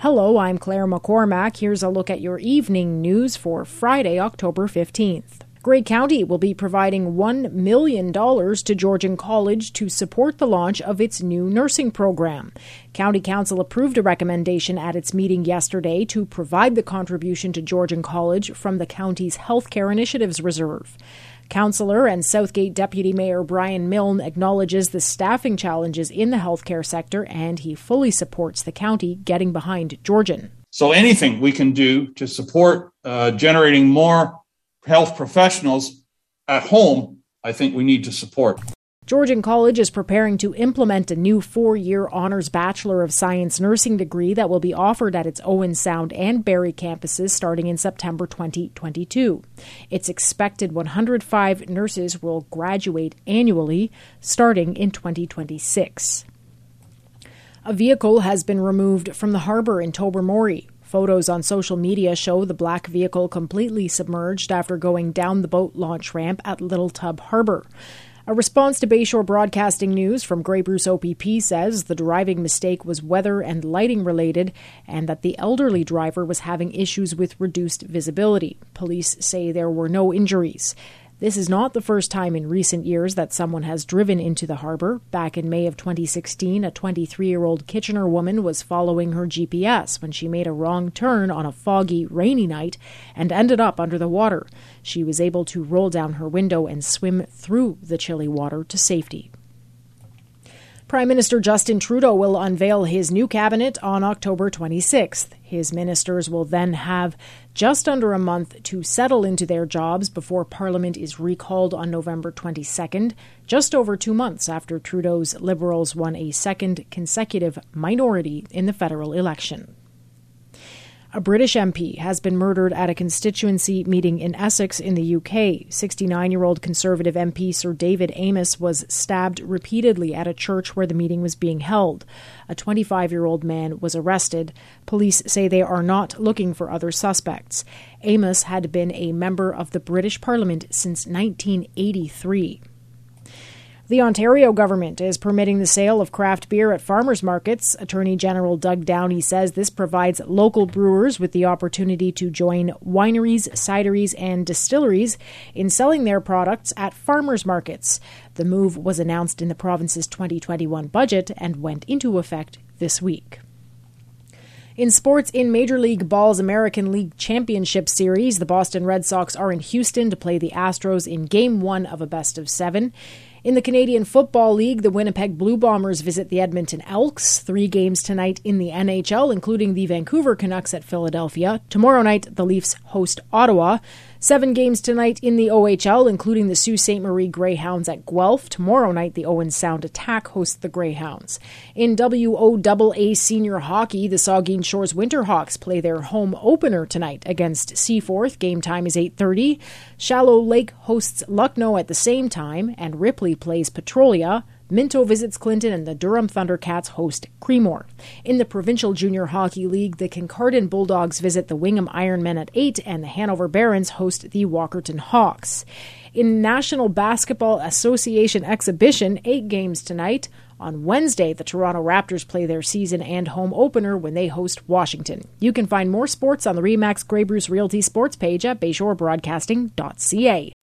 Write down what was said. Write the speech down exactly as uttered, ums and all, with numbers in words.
Hello, I'm Claire McCormack. Here's a look at your evening news for Friday, October fifteenth. Grey County will be providing one million dollars to Georgian College to support the launch of its new nursing program. County Council approved a recommendation at its meeting yesterday to provide the contribution to Georgian College from the county's Healthcare Initiatives Reserve. Councillor and Southgate Deputy Mayor Brian Milne acknowledges the staffing challenges in the healthcare sector, and he fully supports the county getting behind Georgian. So anything we can do to support uh, generating more health professionals at home, I think we need to support. Georgian College is preparing to implement a new four-year Honours Bachelor of Science nursing degree that will be offered at its Owen Sound and Barrie campuses starting in September twenty twenty-two. It's expected one hundred five nurses will graduate annually starting in twenty twenty-six. A vehicle has been removed from the harbour in Tobermory. Photos on social media show the black vehicle completely submerged after going down the boat launch ramp at Little Tub Harbour. A response to Bayshore Broadcasting News from Grey Bruce O P P says the driving mistake was weather and lighting related and that the elderly driver was having issues with reduced visibility. Police say there were no injuries. This is not the first time in recent years that someone has driven into the harbour. Back in May of twenty sixteen, a twenty-three-year-old Kitchener woman was following her G P S when she made a wrong turn on a foggy, rainy night and ended up under the water. She was able to roll down her window and swim through the chilly water to safety. Prime Minister Justin Trudeau will unveil his new cabinet on October twenty-sixth. His ministers will then have just under a month to settle into their jobs before Parliament is recalled on November twenty-second, just over two months after Trudeau's Liberals won a second consecutive minority in the federal election. A British M P has been murdered at a constituency meeting in Essex in the U K. sixty-nine-year-old Conservative M P Sir David Amess was stabbed repeatedly at a church where the meeting was being held. A twenty-five-year-old man was arrested. Police say they are not looking for other suspects. Amess had been a member of the British Parliament since nineteen eighty-three. The Ontario government is permitting the sale of craft beer at farmers markets. Attorney General Doug Downey says this provides local brewers with the opportunity to join wineries, cideries, and distilleries in selling their products at farmers markets. The move was announced in the province's twenty twenty-one budget and went into effect this week. In sports, in Major League Ball's American League Championship Series, the Boston Red Sox are in Houston to play the Astros in Game one of a best of seven. In the Canadian Football League, the Winnipeg Blue Bombers visit the Edmonton Elks. Three games tonight in the N H L, including the Vancouver Canucks at Philadelphia. Tomorrow night, the Leafs host Ottawa. Seven games tonight in the O H L, including the Sault Ste. Marie Greyhounds at Guelph. Tomorrow night, the Owen Sound Attack hosts the Greyhounds. In W O A A Senior Hockey, the Saugeen Shores Winterhawks play their home opener tonight against Seaforth. Game time is eight thirty. Shallow Lake hosts Lucknow at the same time, and Ripley plays Petrolia. Minto visits Clinton, and the Durham Thundercats host Creemore. In the Provincial Junior Hockey League, the Kincardine Bulldogs visit the Wingham Ironmen at eight, and the Hanover Barons host the Walkerton Hawks. In National Basketball Association Exhibition, eight games tonight. On Wednesday, the Toronto Raptors play their season and home opener when they host Washington. You can find more sports on the RE/MAX Grey Bruce Realty sports page at bayshore broadcasting dot c a.